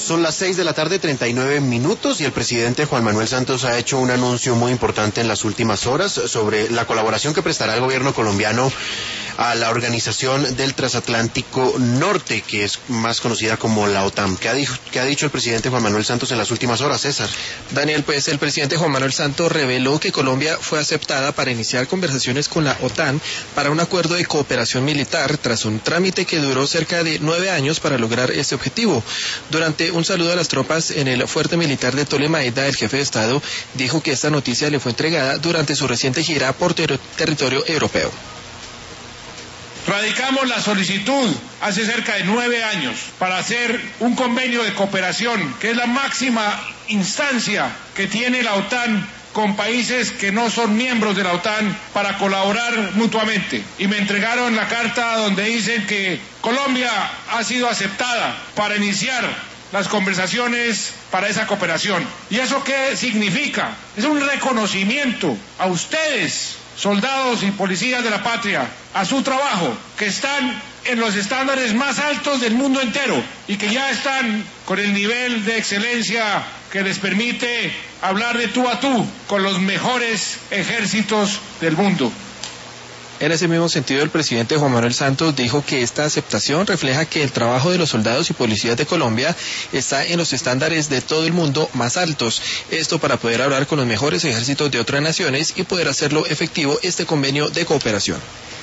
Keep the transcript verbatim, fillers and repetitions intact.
Son las seis de la tarde, treinta y nueve minutos, y el presidente Juan Manuel Santos ha hecho un anuncio muy importante en las últimas horas sobre la colaboración que prestará el gobierno colombiano a la Organización del Transatlántico Norte, que es más conocida como la OTAN. ¿Qué ha, dicho, qué ha dicho el presidente Juan Manuel Santos en las últimas horas, César? Daniel, pues el presidente Juan Manuel Santos reveló que Colombia fue aceptada para iniciar conversaciones con la OTAN para un acuerdo de cooperación militar tras un trámite que duró cerca de nueve años para lograr este objetivo. Durante un saludo a las tropas en el fuerte militar de Tolemaida, el jefe de Estado dijo que esta noticia le fue entregada durante su reciente gira por ter- territorio europeo. Radicamos la solicitud hace cerca de nueve años para hacer un convenio de cooperación, que es la máxima instancia que tiene la OTAN con países que no son miembros de la OTAN para colaborar mutuamente. Y me entregaron la carta donde dicen que Colombia ha sido aceptada para iniciar las conversaciones para esa cooperación. ¿Y eso qué significa? Es un reconocimiento a ustedes, soldados y policías de la patria, a su trabajo, que están en los estándares más altos del mundo entero y que ya están con el nivel de excelencia que les permite hablar de tú a tú con los mejores ejércitos del mundo. En ese mismo sentido, el presidente Juan Manuel Santos dijo que esta aceptación refleja que el trabajo de los soldados y policías de Colombia está en los estándares de todo el mundo más altos. Esto para poder hablar con los mejores ejércitos de otras naciones y poder hacerlo efectivo este convenio de cooperación.